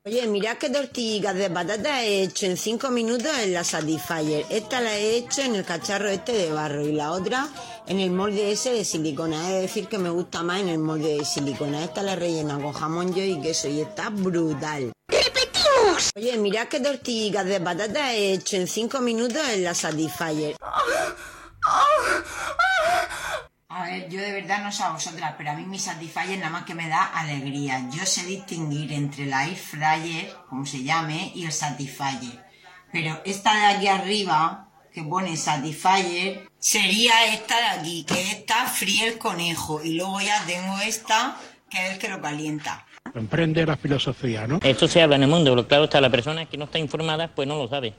Oye, mira qué tortillas de patata he hecho en 5 minutos en la Satisfyer. Esta la he hecho en el cacharro este de barro y la otra en el molde ese de silicona. He de decir que me gusta más en el molde de silicona. Esta la he rellenado con jamón york y queso y está brutal. ¡Repetimos! Oye, mira qué tortillas de patata he hecho en 5 minutos en la Satisfyer. A ver, yo de verdad no sé a vosotras, pero a mí mi Satisfyer nada más que me da alegría. Yo sé distinguir entre la Air Fryer, como se llame, y el Satisfyer. Pero esta de aquí arriba, que pone Satisfyer, sería esta de aquí, que esta fría el conejo. Y luego ya tengo esta, que es el que lo calienta. Emprende la filosofía, ¿no? Esto se habla en el mundo, pero claro está, la persona que no está informada, pues no lo sabe.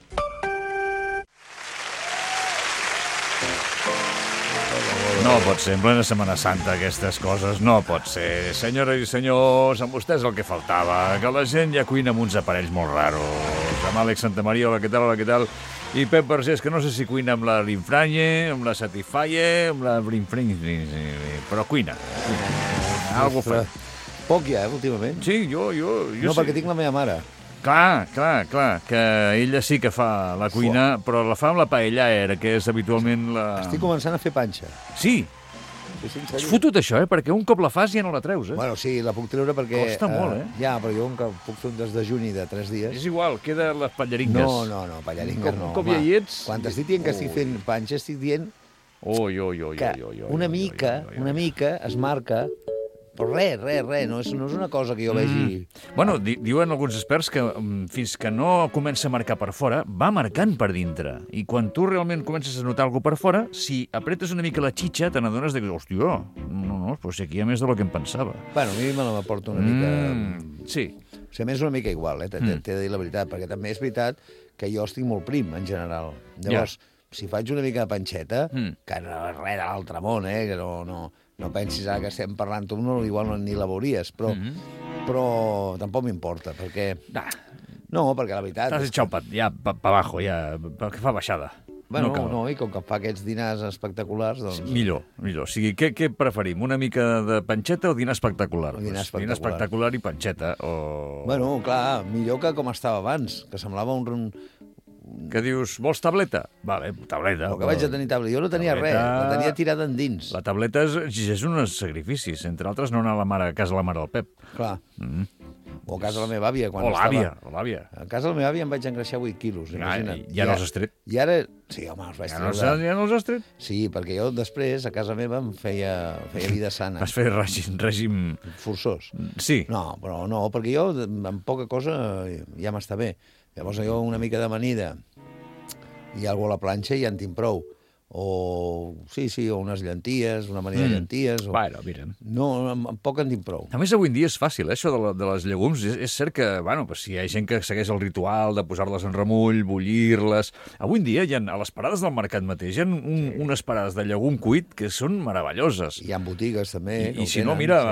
No pot ser, en plena Setmana Santa, aquestes coses, no pot ser. Senyores i senyors, amb vostès el que faltava, que la gent ja cuina amb uns aparells molt raros. Amb Àlex Santamaria, hola, què tal, hola, què tal? I Pep Vergés, que no sé si cuina amb la Rinfranye, amb la Satisfyer, amb la Rinfranye, però cuina. Algo fa. Poc ja, últimament. Sí, jo No, sí. perquè tinc la meva mare. Clar, que ella sí que fa la cuina, però la fa amb la paellaera, que és habitualment la... Estic començant a fer panxa. Sí, Sí, en és sèrio. fotut això, perquè un cop la fas ja no la treus, Bueno, sí, la puc treure perquè... Costa molt, eh? Ja, però jo puc fer un desdejuni de 3 dies. És igual, queda les pallaringues. No, pallaringues no. Un cop home. ja hi ets... Quan t'estic dient que estic fent panxa, estic dient que una mica es marca... Però res, no és una cosa que jo vegi... Bueno, diuen alguns experts que fins que no comença a marcar per fora, va marcant per dintre. I quan tu realment comences a notar alguna per fora, si apretes una mica la xitxa, te n'adones de que, hòstia, no, però si aquí hi ha més del que em pensava. Bueno, a mi me la porto una mica... Sí. O sigui, a més una mica igual, t'he de dir la veritat, perquè també és veritat que jo estic molt prim, en general. Llavors, si faig una mica de panxeta, que no és res de l'altre món, que no pensis ara que estem parlant, tu igual ni la veuries, però tampoc m'importa, perquè... No, perquè la veritat... T'has echado ja pa abajo, ja, que fa baixada. Bueno, no, i com que fa aquests dinars espectaculars, doncs... Millor. O sigui, què preferim? Una mica de panxeta o dinar espectacular? Dinar espectacular. Dinar espectacular i panxeta, o... Bueno, clar, millor que com estava abans, que semblava un... Que dius, vols tableta? Vale, tableta. O que vaig a tenir tableta. Jo no tenia res, la tenia tirada endins. La tableta exigeix uns sacrificis, entre altres no anar a casa de la mare del Pep. Clar. O a casa de la meva àvia. O l'àvia. A casa de la meva àvia em vaig engreixar 8 quilos, imagina't. Ja no els has tret? I ara... Sí, home, els vaig treure. Ja no els has tret? Sí, perquè jo després, a casa meva, em feia vida sana. Vas fer règim... Forçós. Sí. No, però no, perquè jo amb poca cosa ja m'està bé. Llavors jo una mica d'amanida i alguna a la planxa i ja en tinc prou. O unes llenties, una amanida de llenties. Bueno, mira. No, amb poc en tinc prou. A més, avui en dia és fàcil, això de les llegums. És cert que, si hi ha gent que segueix el ritual de posar-les en remull, bullir-les... Avui en dia, a les parades del mercat mateix, hi ha unes parades de llegum cuit que són meravelloses. Hi ha botigues, també. I si no, mira,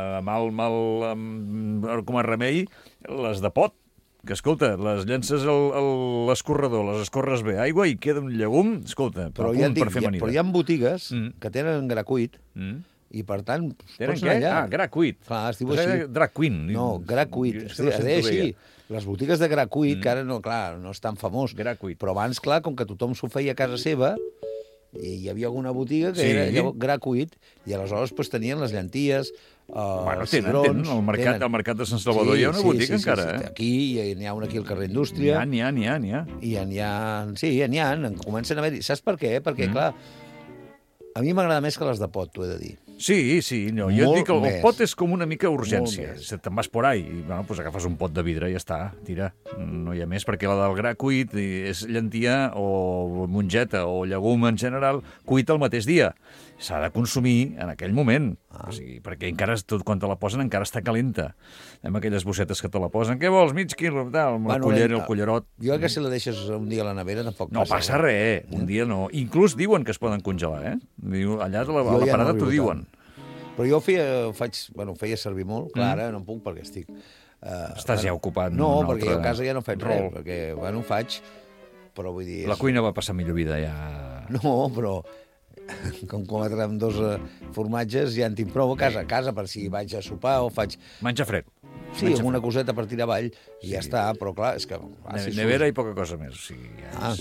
com a remei, les de pot, que, escolta, les llences a l'escorredor, les escorres bé aigua i queda un llegum, escolta, però per fer amanida. Però hi ha botigues que tenen gra cuit i, per tant, tenen què? Gra cuit. Clar, es diu així. Drag queen. No, gra cuit. Es deia així. Les botigues de gra cuit, que ara no és tan famós. Gra cuit. Però abans, clar, com que tothom s'ho feia a casa seva, i hi havia alguna botiga que era gra cuit, i aleshores tenien les llenties, tenen. Al mercat de Sant Salvador hi ha una botiga encara. Aquí, n'hi ha una aquí al carrer Indústria. N'hi ha. I n'hi ha. Comencen a haver-hi. Saps per què? Perquè, clar, a mi m'agrada més que les de pot, t'ho he de dir. Sí, jo et dic que el pot és com una mica urgència. Te'n vas por ahí i agafes un pot de vidre i ja està, tira. No hi ha més, perquè la del gra cuit és llentia o mongeta o llegum en general cuit el mateix dia. S'ha de consumir en aquell moment, perquè encara, quan te la posen, encara està calenta. Amb aquelles bossetes que te la posen. Què vols, mig quilo? Amb el cullerot. Jo crec que si la deixes un dia a la nevera tampoc passa. No passa res, un dia no. Inclús diuen que es poden congelar, Allà a la parada t'ho diuen. Però jo feia servir molt, clar, ara no puc perquè estic... Estàs ja ocupat. No, perquè jo a casa ja no faig res, perquè, faig, però vull dir... La cuina va passar millor vida, ja... No, però com 4 amb 2 formatges ja en tinc prou a casa per si vaig a sopar o faig... Menja fred. Sí, amb una coseta per tirar avall i ja està, però clar, és que... Nevera i poca cosa més, o sigui,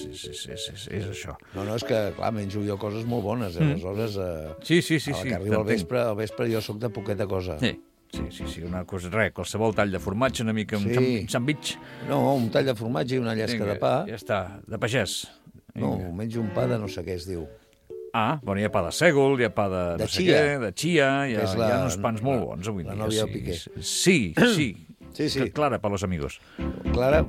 és això. No, és que, clar, menjo jo coses molt bones, aleshores... Sí. Que arriba al vespre jo sóc de poqueta cosa. Sí, una cosa, qualsevol tall de formatge, una mica, un sandwich. No, un tall de formatge i una llesca de pa. Ja està, de pagès. No, menjo un pa de no sé què es diu. Bueno, hi ha pa de sègol, hi ha pa de no sé què, de chia, hi ha uns pans molt bons avui dia. La nòvia del Piqué. Sí. Clara, para los amigos. Clara,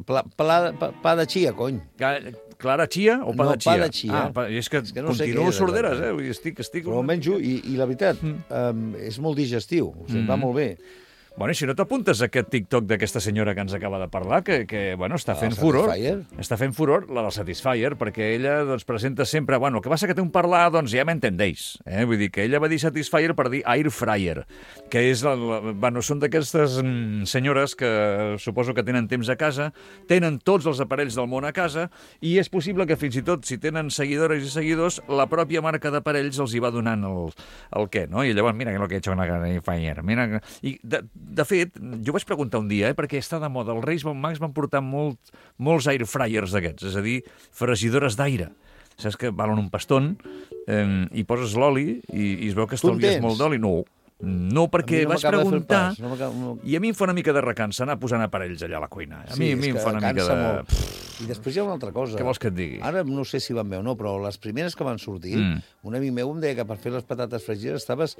pa de chia, cony. Clara chia o pa de chia? No, pa de chia. És que continuo sorderes, estic... Però ho menjo i la veritat, és molt digestiu, o sigui, va molt bé. Bueno, i si no t'apuntes a aquest TikTok d'aquesta senyora que ens acaba de parlar, que està fent furor. Està fent furor, la del Satisfyer, perquè ella doncs, presenta sempre... Bueno, el que passa que té un parlar, doncs ja m'entendeix. Vull dir que ella va dir Satisfyer per dir Air Fryer, que és... Bueno, són d'aquestes senyores que suposo que tenen temps a casa, tenen tots els aparells del món a casa, i és possible que fins i tot, si tenen seguidores i seguidors, la pròpia marca d'aparells els hi va donant el què, no? I llavors, mira lo que he hecho con la Air Fryer, mira... I de fet, jo vaig preguntar un dia, perquè està de moda, els Reis Mags van portar molts air fryers d'aquests, és a dir, fregidores d'aire. Saps que valen un paston, i poses l'oli i es veu que estalvies molt d'oli. No, perquè vaig preguntar, i a mi em fa una mica de recança anar posant aparells allà a la cuina. A mi em fa una mica de... I després hi ha una altra cosa. Què vols que et digui? Ara no sé si van bé o no, però les primeres que van sortir, un amic meu em deia que per fer les patates fregides estaves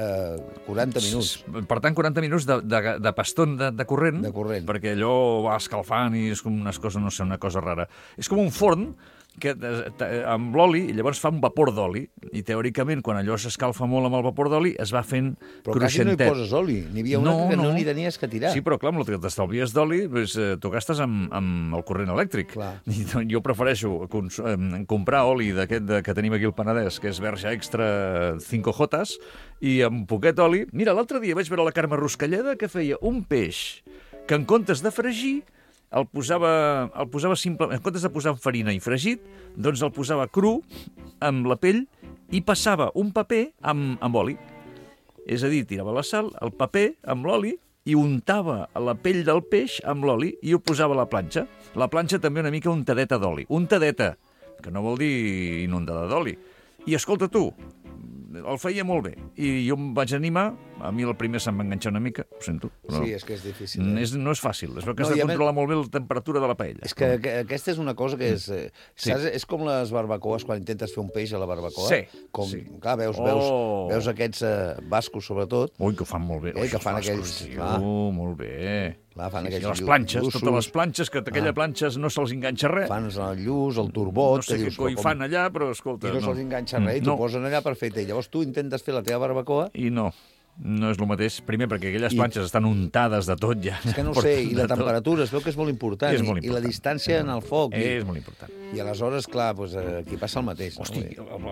40 minuts. Per tant, 40 minuts de paston de corrent. De corrent. Perquè allò va escalfant i és com unes coses, no sé, una cosa rara. És com un forn que amb l'oli, llavors fa un vapor d'oli, i teòricament, quan allò s'escalfa molt amb el vapor d'oli, es va fent cruixentet. Però quasi no hi poses oli. N'hi havia una que no n'hi tenies que tirar. Sí, però clar, amb el que t'estalvies d'oli, tu gastes amb el corrent elèctric. I jo prefereixo comprar oli d'aquest que tenim aquí al Penedès, que és verge extra 5 jotes, i amb poquet oli... Mira, l'altre dia vaig veure la Carme Ruscalleda que feia un peix que en comptes de fregir el posava simple, en comptes de posar en farina i fregit, doncs el posava cru amb la pell i passava un paper amb oli. És a dir, tirava la sal, el paper amb l'oli i untava la pell del peix amb l'oli i ho posava a la planxa. La planxa també una mica untadeta d'oli. Untadeta, que no vol dir inundada d'oli. I escolta tu, el feia molt bé. I jo em vaig animar, a mi el primer se'm va enganxar una mica, ho sento. Però sí, és que és difícil. No és fàcil, es veu que has de controlar molt bé la temperatura de la paella. És que aquesta és una cosa que és... És com les barbacoes, quan intentes fer un peix a la barbacoa. Sí. Clar, veus aquests bascos, sobretot. Ui, que ho fan molt bé. Que fan aquells... Molt bé. Clar, fan i les planxes, totes les planxes, que aquella planxa no se'ls enganxa res. Fan el lluç, el turbot... No sé què coi fan allà, però escolta... I no se'ls enganxa res, i t'ho posen allà per fer-te. Llavors tu intentes fer la teva barbacoa... I no és el mateix. Primer, perquè aquelles planxes estan untades de tot ja. És que no ho sé, i la temperatura es veu que és molt important. I la distància en el foc. És molt important. I aleshores, clar, aquí passa el mateix. Hosti,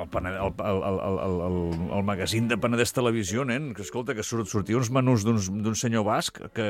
el magazín de Penedès Televisió, nen, que escolta, que sortia uns menús d'un senyor basc que...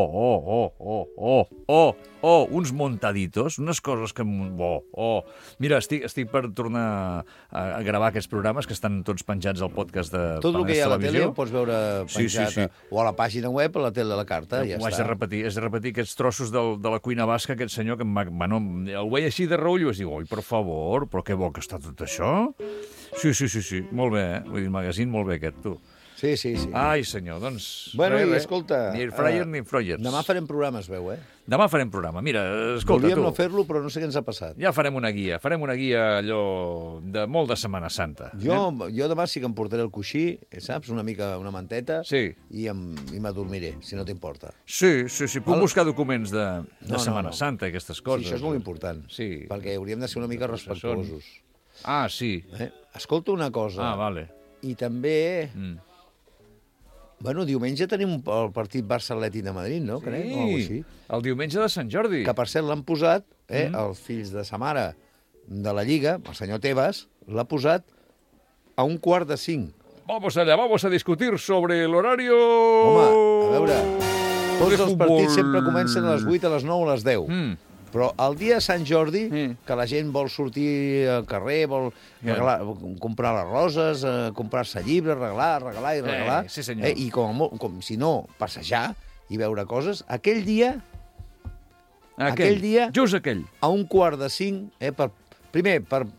uns montaditos, unes coses que... Mira, estic per tornar a gravar aquests programes que estan tots penjats al podcast de Penedès Televisió. Tot el que hi ha a la tele ho pots veure penjat o a la pàgina web, a la tele de la carta, ja està. Has de repetir aquests trossos de la cuina basca, aquest senyor que el veia així de reüll i vaig dir, oi, per favor, però què vol que està tot això? Sí, molt bé, vull dir, el magazín molt bé aquest, tu. Sí. Ai, senyor, doncs... Bueno, i escolta... Ni fryer ni froyers. Demà farem programes, veu, Demà farem programa. Mira, escolta, Volíem no fer-lo, però no sé què ens ha passat. Ja farem una guia allò de molt de Setmana Santa. Jo demà sí que em portaré el coixí, saps? Una manteta, i m'adormiré, si no t'importa. Sí, puc buscar documents de Setmana Santa, aquestes coses. Sí, això és molt important, perquè hauríem de ser una mica respectuosos. Ah, sí. Escolta una cosa. Ah, vale. I també... Bueno, diumenge tenim el partit Barça-Atlètic de Madrid, no? Sí, el diumenge de Sant Jordi. Que, per cert, l'han posat, els fills de sa mare de la Lliga, el senyor Tebas, l'ha posat a 4:45. Vamos allá, vamos a discutir sobre el horario... Home, a veure, tots els partits sempre comencen a les 8, a les 9, a les 10. Però el dia de Sant Jordi, que la gent vol sortir al carrer, vol comprar les roses, comprar-se llibres, regalar i regalar, sí, senyor. I com si no, passejar i veure coses, aquell dia, just aquell. a 4:45, primer,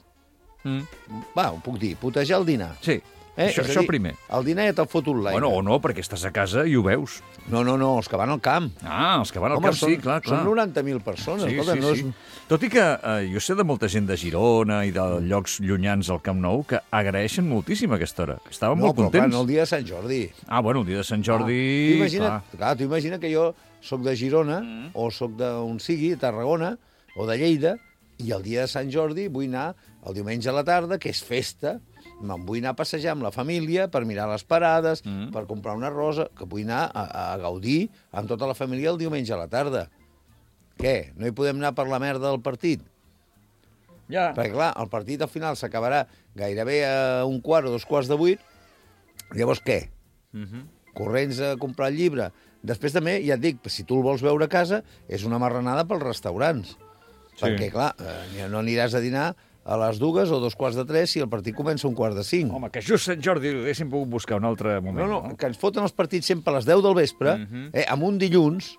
ho puc dir, putejar el dinar. Sí. Això primer. El dinar ja te'l fot un l'aire. Bueno, o no, perquè estàs a casa i ho veus. No, els que van al camp. Els que van al camp, sí, clar. Són 90.000 persones. Sí, Escolta, sí. Tot i que jo sé de molta gent de Girona i de llocs llunyans al Camp Nou que agraeixen moltíssim aquesta hora. Estaven molt contents. No, però clar, no el dia de Sant Jordi. Bueno, el dia de Sant Jordi... Tu imagina que jo soc de Girona o soc d'on sigui, de Tarragona o de Lleida, i el dia de Sant Jordi vull anar el diumenge a la tarda, que és festa, me'n vull anar a passejar amb la família per mirar les parades, per comprar una rosa, que vull anar a gaudir amb tota la família el diumenge a la tarda. Què? No hi podem anar per la merda del partit? Ja. Perquè, clar, el partit al final s'acabarà gairebé a 1:15 o 2:45. Llavors, què? Corrents a comprar el llibre. Després també, ja et dic, si tu el vols veure a casa, és una marranada pels restaurants. Perquè, clar, no aniràs a dinar a les 2 o 2:45 si el partit comença a 1:45. Home, que just Sant Jordi l'haguéssim pogut buscar un altre moment. No, que ens foten els partits sempre a les 10 del vespre, amb un dilluns,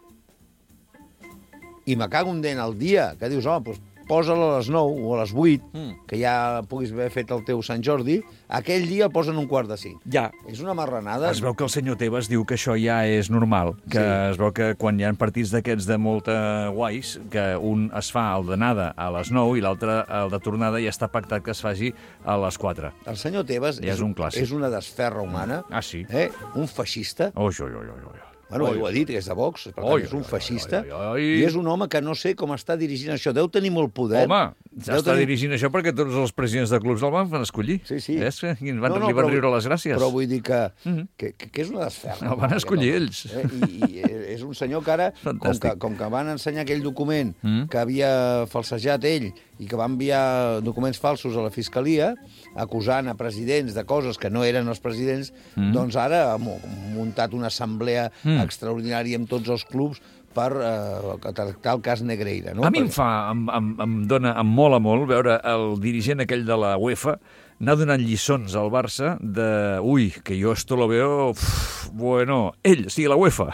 i me cago en dent el dia que dius, home, doncs posa-la a les 9 o a les 8, que ja puguis haver fet el teu Sant Jordi, aquell dia el posen 1:45. Ja. És una marranada. Es veu que el senyor Tebas diu que això ja és normal, que es veu que quan hi ha partits d'aquests de molta guais, que un es fa el d'anada a les 9 i l'altre el de tornada ja està pactat que es faci a les 4. El senyor Tebas ja és una desferra humana, sí. Un feixista. Bueno, ell ho ha dit, que és de Vox, per tant, és un feixista, i és un home que no sé com està dirigint això. Deu tenir molt poder. Home, està dirigint això perquè tots els presidents de clubs el van escollir. Sí. Li van riure les gràcies. Però vull dir que és una desferra. El van escollir ells. I és un senyor que ara, com que van ensenyar aquell document que havia falsejat ell i que va enviar documents falsos a la Fiscalia, acusant a presidents de coses que no eren els presidents, doncs ara ha muntat una assemblea extraordinària amb tots els clubs per tractar el cas Negreira. No? A mi em dona molt a molt veure el dirigent aquell de la UEFA anar donant lliçons al Barça de... Ui, que jo esto lo veo... Bueno, ell, sí, la UEFA.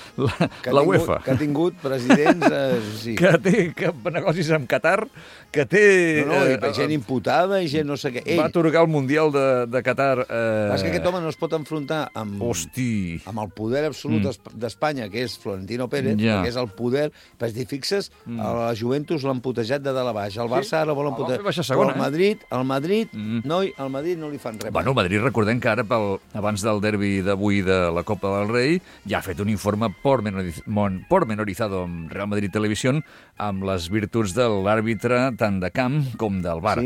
La UEFA. Que ha tingut presidents... Sí. Que té negocis amb Qatar, que té... No, i gent imputada i gent no sé què. Va atorgar el Mundial de Qatar... És que aquest home no es pot enfrontar amb el poder absolut d'Espanya, que és Florentino Pérez, que és el poder... Però si fixes, la Juventus l'han putejat de dalt a baix. El Barça ara vol putejar. Però el Madrid... al Madrid no li fan res. Bueno, el Madrid, recordem que ara, abans del derbi d'avui de la Copa del Rei, ja ha fet un informe pormenorizado amb Real Madrid Televisió amb les virtuts de l'àrbitre tant de camp com del VAR. Sí,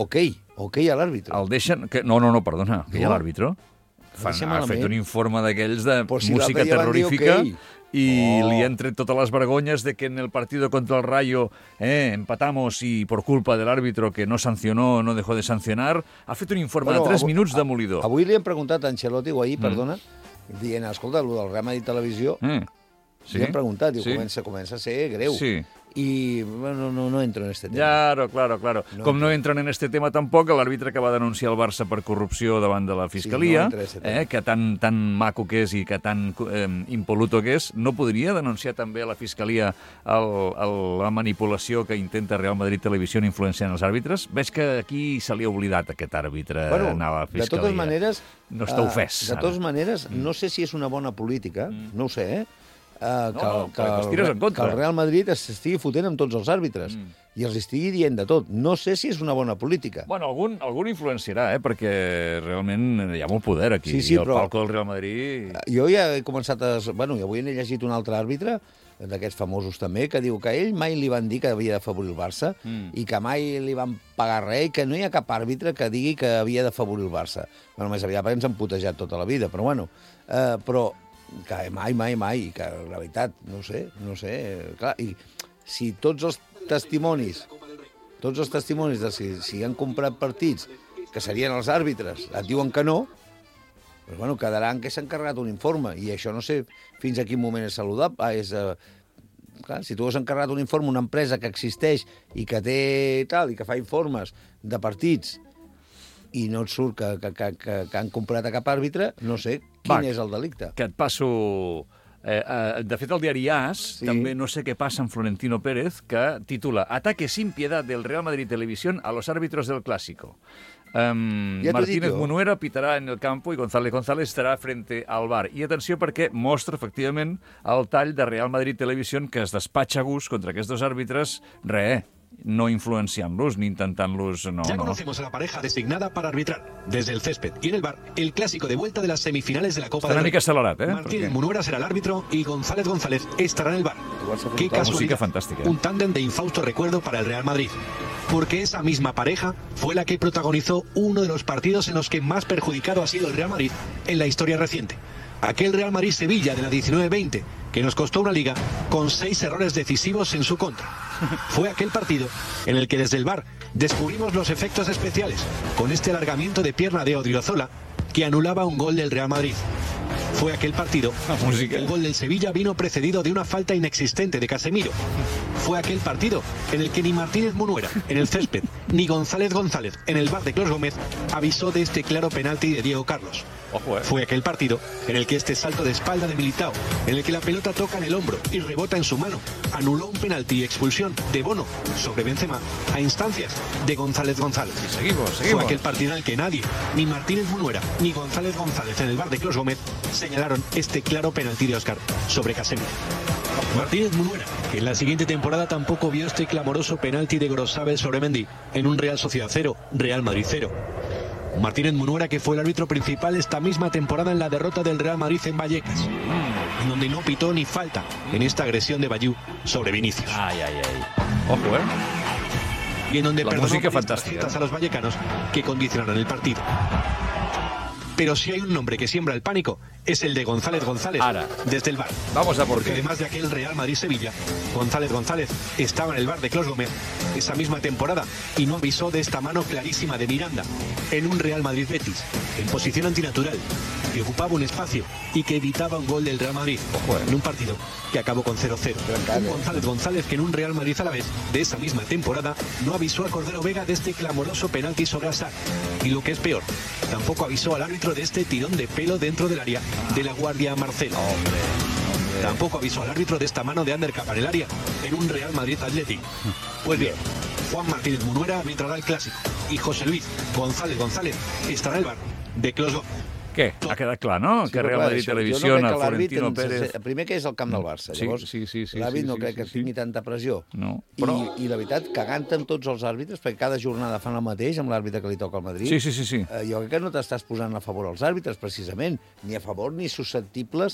ok a l'àrbitre. El deixen... No, perdona, que hi ha l'àrbitre. Ha fet un informe d'aquells de música terrorífica... Y li han tret totes les vergonyes de que en el partido contra el Rayo empatamos y por culpa del árbitro que no sancionó, no dejó de sancionar, ha fet un informe de 3 minuts demolidor. Avui li han preguntat a Ancelotti, o ahir, perdona, dient, escolta, el del Real Madrid Televisió, li han preguntat, diu, comença a ser greu. Sí. Y bueno, no entro en este tema. Claro. Com no entren en este tema tampoc l'àrbitre que va denunciar el Barça per corrupció davant de la Fiscalia, que tan maco que és i que tan impoluto que és, no podria denunciar també a la Fiscalia la manipulació que intenta Real Madrid Televisió influenciant els àrbitres? Veig que aquí se li ha oblidat aquest àrbitre anar a la Fiscalia. De totes maneres... No està ofès. De totes maneres, no sé si és una bona política, no ho sé, que el Real Madrid s'estigui fotent amb tots els àrbitres i els estigui dient de tot. No sé si és una bona política. Bueno, algun influenciarà, perquè realment hi ha molt poder aquí. Sí, I el palco del Real Madrid... Jo ja he començat a... Bueno, i avui n'he llegit un altre àrbitre, d'aquests famosos també, que diu que ell mai li van dir que havia d'afavorir el Barça i que mai li van pagar res i que no hi ha cap àrbitre que digui que havia d'afavorir el Barça. Bueno, més aviat perquè ens han putejat tota la vida, però bueno... Però que mai, i que la veritat, no sé, clar, i si tots els testimonis de si han comprat partits, que serien els àrbitres, et diuen que no, doncs bueno, quedaran que s'ha encarregat un informe, i això no sé fins a quin moment és saludable, clar, si tu has encarregat un informe a una empresa que existeix i que té tal, i que fa informes de partits i no et surt que han comprat a cap àrbitre, no sé quin és el delicte. Que et passo... de fet, el diari AS també no sé què passa amb Florentino Pérez, que titula Ataque sin piedad del Real Madrid Televisión a los árbitros del Clásico. Martínez Munuera pitarà en el campo i González estarà frente al VAR. I atenció perquè mostra, efectivament, el tall de Real Madrid Televisión que es despatxa a gust contra aquests dos àrbitres, no influenciant-los ni intentant-los... Ya conocemos a la pareja designada para arbitrar. Desde el césped y en el bar, el clásico de vuelta de las semifinales de la Copa del Rey. Martínez Munuera será el árbitro y González estará en el bar. Qué casualidad. Un tándem de infausto recuerdo para el Real Madrid. Porque esa misma pareja fue la que protagonizó uno de los partidos en los que más perjudicado ha sido el Real Madrid en la historia reciente. Aquel Real Madrid-Sevilla de la 19-20, que nos costó una liga con 6 errores decisivos en su contra. Fue aquel partido en el que desde el VAR descubrimos los efectos especiales, con este alargamiento de pierna de Odriozola que anulaba un gol del Real Madrid. Fue aquel partido en el que el gol del Sevilla vino precedido de una falta inexistente de Casemiro. Fue aquel partido en el que ni Martínez Munuera en el césped, ni González en el bar de Clos Gómez avisó de este claro penalti de Diego Carlos. Fue aquel partido en el que este salto de espalda de Militao, en el que la pelota toca en el hombro y rebota en su mano, anuló un penalti y expulsión de Bono sobre Benzema a instancias de González. Seguimos. Fue aquel partido en el que nadie, ni Martínez Munuera, ni González en el bar de Clos Gómez, señalaron este claro penalti de Óscar sobre Casemiro. Martínez Munuera, que en la siguiente temporada tampoco vio este clamoroso penalti de Grosabel sobre Mendy en un Real Sociedad 0, Real Madrid 0. Martínez Munuera, que fue el árbitro principal esta misma temporada en la derrota del Real Madrid en Vallecas, en donde no pitó ni falta en esta agresión de Bayú sobre Vinicius. Ojo, Y en donde perdonó fantástica a los vallecanos que condicionaron el partido. Pero si hay un nombre que siembra el pánico, es el de González desde el VAR. Vamos a por Porque además de aquel Real Madrid-Sevilla, González estaba en el VAR de Clos Gómez esa misma temporada y no avisó de esta mano clarísima de Miranda en un Real Madrid-Betis, en posición antinatural, que ocupaba un espacio y que evitaba un gol del Real Madrid en un partido que acabó con 0-0. Un González que en un Real Madrid a la vez de esa misma temporada no avisó a Cordero Vega de este clamoroso penalti sobre Azar. Y lo que es peor, tampoco avisó al árbitro de este tirón de pelo dentro del área de la guardia Marcelo. Tampoco avisó al árbitro de esta mano de Ander Capa en el área en un Real Madrid Athletic. Pues bien, Juan Martínez Munuera arbitrará el clásico y José Luis González estará en el bar de Clos Gómez. Què? Ha quedat clar, no? Sí, que Real Madrid Televisió, a Florentino Pérez... Primer que és el camp del Barça. Llavors, l'àrbit no crec que tingui tanta pressió. No, però... I la veritat, cagant amb tots els àrbitres, perquè cada jornada fan el mateix amb l'àrbitre que li toca al Madrid. Sí. Jo crec que no t'estàs posant a favor als àrbitres, precisament, ni a favor ni susceptibles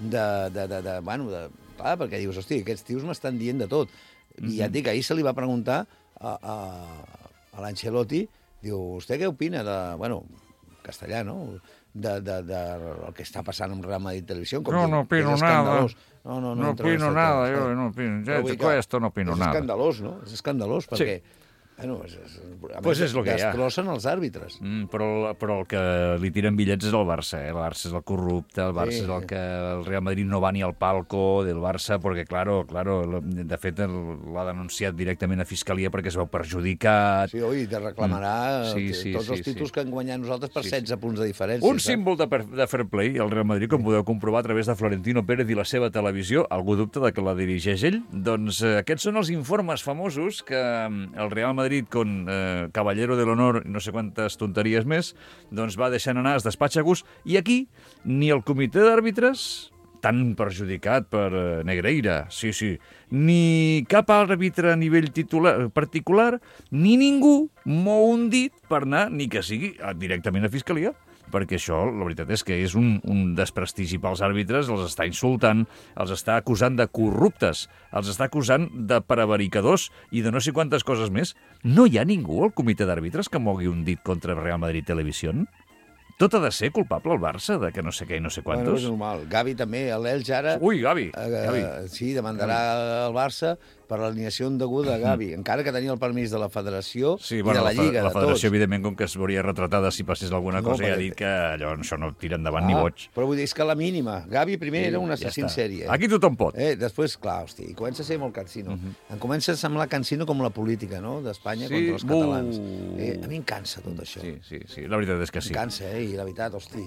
clar, perquè dius, hosti, aquests tios m'estan dient de tot. I ja et dic, ahir se li va preguntar a l'Ancelotti, diu, vostè què opina de... Bueno, castellà, no?, del que està passant amb Real Madrid Televisió. No opino nada. No opino nada, yo no opino. Esto no opino nada. És escandalós, no? És escandalós, perquè... Bueno, pues és el que hi ha. Destrossen els àrbitres. Però el que li tiren bitllets és el Barça. El Barça és el corrupte, el Barça és el que el Real Madrid no va ni al palco del Barça, perquè, claro, de fet l'ha denunciat directament a Fiscalia perquè es veu perjudicat. Sí, oi, te reclamarà tots els títols que han guanyat nosaltres per 16 punts de diferència. Un símbol de fair play, el Real Madrid, com podeu comprovar a través de Florentino Pérez i la seva televisió. Algú dubta de que la dirigeix ell? Doncs aquests són els informes famosos que el Real Madrid con Caballero de l'Honor i no sé quantes tonteries més, doncs va deixant anar, es despatxa a gust, i aquí ni el comitè d'àrbitres, tan perjudicat per Negreira, ni cap àrbitre a nivell particular, ni ningú mou un dit per anar, ni que sigui directament a Fiscalia, perquè això, la veritat és que és un desprestigi pels àrbitres, els està insultant, els està acusant de corruptes, els està acusant de prevaricadors i de no sé quantes coses més. No hi ha ningú al comitè d'àrbitres que mogui un dit contra Real Madrid Televisió? Tot ha de ser culpable el Barça de que no sé què i no sé quantos? Bueno, és normal. Gavi també, l'Elx ara... Ui, Gavi. Sí, demandarà el Barça per l'alineació indeguda de Gavi, encara que tenia el permís de la federació i de la Lliga, de tots. La federació, evidentment, com que es veuria retratada si passés alguna cosa, ja ha dit que això no tira endavant ni boig. Però vull dir, és que la mínima. Gavi primer era un assassí en sèrie. Aquí tothom pot. Després, clar, hosti, i comença a ser molt cansino. Em comença a semblar cansino com la política, no?, d'Espanya contra els catalans. A mi em cansa tot això. Sí, la veritat és que sí. Em cansa, i la veritat, hosti.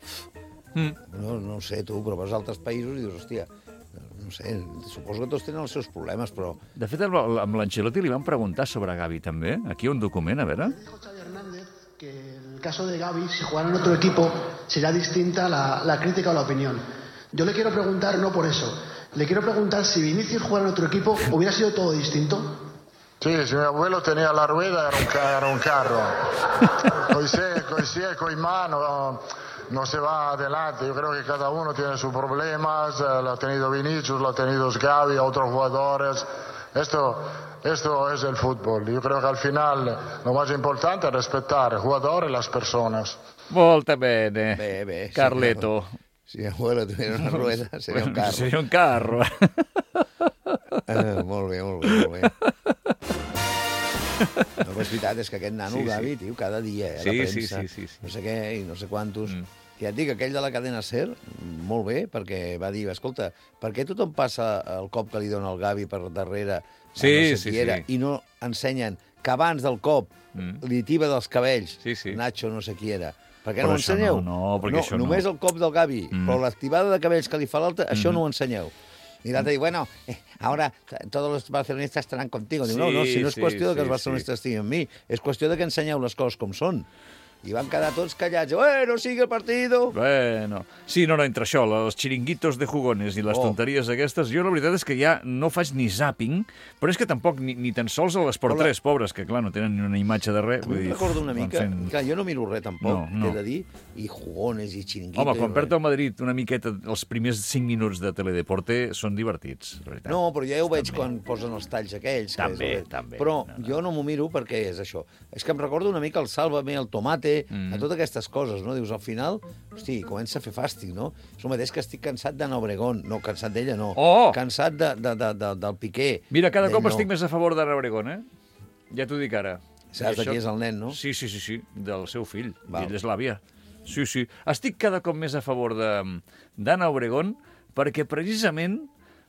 No sé, tu, però vas a altres països i dius, hòstia, no sé, suposo que tots tenen els seus problemes, però... De fet, amb l'Ancelotti li van preguntar sobre Gavi, també. Aquí hi ha un document, a veure. Dijo Xavi Hernández que el caso de Gavi, si jugara en otro equipo, será distinta la crítica o la opinión. Yo le quiero preguntar, no por eso, le quiero preguntar si Vinicius jugara en otro equipo, ¿hubiera sido todo distinto? Sí, si mi abuelo tenía la rueda era un carro. Coi seco in mano... No se va adelante, yo creo que cada uno tiene sus problemas, lo ha tenido Vinicius, lo ha tenido Gavi, otros jugadores. Esto es el fútbol. Yo creo que al final lo más importante es respetar el jugador y las personas. Molto bene. Bé, Carleto. Si mi abuelo tuviera una rueda, seria un carro. Seria un carro. Molt bé. No, és veritat, és que aquest nano, Gavi, tio, cada dia, la premsa, no sé què, i no sé quantos... Ja et dic, aquell de la cadena SER, molt bé, perquè va dir, escolta, per què tothom passa el cop que li dona el Gavi per darrere i no ensenyen que abans del cop li tiba dels cabells Nacho no sé qui era? Per què no ho ensenyeu? No, només el cop del Gavi, però l'activada de cabells que li fa l'altre, això no ho ensenyeu. Y l'altre diu, bueno, ahora todos los barcelonistas estarán contigo. Diu, no, si no és qüestió de que els barcelonistes estiguin amb mi, és qüestió de que ensenyeu les coses com són. I van quedar tots callats. Bueno, sigue el partido. Bueno. Sí, no, entre això, els xiringuitos de jugones i les tonteries aquestes, jo la veritat és que ja no faig ni zàping, però és que tampoc ni tan sols a l'Esport 3, pobres, que clar, no tenen ni una imatge de res. Em recordo una mica, clar, jo no miro res tampoc, t'he de dir, i jugones i xiringuitos... Home, quan perd el Madrid una miqueta, els primers 5 minuts de Teledeporte són divertits, la veritat. No, però ja ho veig quan posen els talls aquells. També. Però jo no m'ho miro perquè és això. És que em recordo una mica el Sálvame, el Tomate, a totes aquestes coses, no? Dius, al final, hosti, comença a fer fàstic, no? És el mateix que estic cansat d'Ana Obregón. No, cansat d'ella, no. Cansat del Piqué. Mira, cada cop estic més a favor d'Ana Obregón, Ja t'ho dic ara. Saps de qui és el nen, no? Sí, del seu fill. Ell és l'àvia. Sí. Estic cada cop més a favor d'Ana Obregón perquè precisament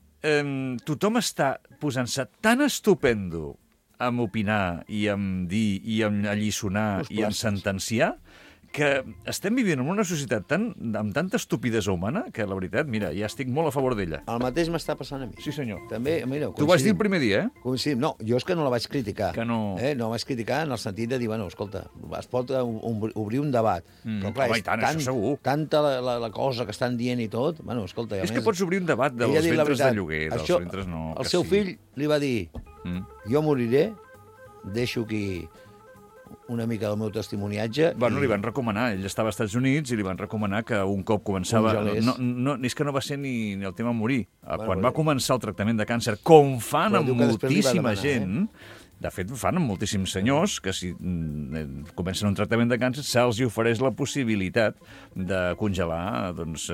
tothom està posant-se tan estupendo amb opinar i amb dir i amb alliçonar i amb sentenciar que estem vivint en una societat amb tanta estupidesa humana que, la veritat, mira, ja estic molt a favor d'ella. El mateix m'està passant a mi. Sí, senyor. També, mira, tu vas dir el primer dia, Coincidim. No, jo és que no la vaig criticar. Que no... No la vaig criticar en el sentit de dir, bueno, escolta, es pot obrir un debat. Però clar, és tanta la cosa que estan dient i tot, bueno, escolta... És que pots obrir un debat dels ventres de lloguer, dels ventres no... El seu fill li va dir, jo moriré, deixo aquí una mica del meu testimoniatge... Bueno, li van recomanar, ell estava als Estats Units i li van recomanar que un cop començava... És que no va ser ni el tema morir. Quan va començar el tractament de càncer, com fan amb moltíssima gent... De fet, fan amb moltíssims senyors que si comencen un tractament de càncer se'ls ofereix la possibilitat de congelar,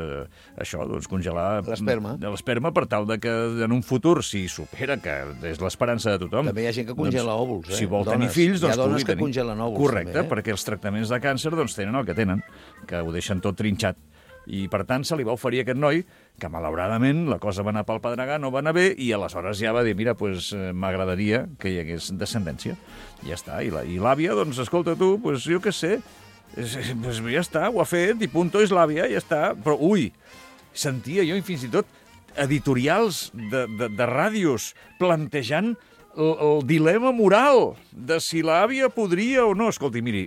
congelar l'esperma per tal de que en un futur, si supera, que és l'esperança de tothom... També hi ha gent que congela òvuls, Si vol tenir fills, hi ha dones que congelen òvuls. Correcte, perquè els tractaments de càncer tenen el que tenen, que ho deixen tot trinxat. I, per tant, se li va oferir a aquest noi que, malauradament, la cosa va anar pel pedregar, no va anar bé, i aleshores ja va dir, mira, m'agradaria que hi hagués descendència. Ja està. I l'àvia, doncs, escolta tu, jo què sé, ja està, ho ha fet, i punto, és l'àvia, ja està. Però, sentia jo, fins i tot, editorials de ràdios plantejant el dilema moral de si l'àvia podria o no. Escolti, miri,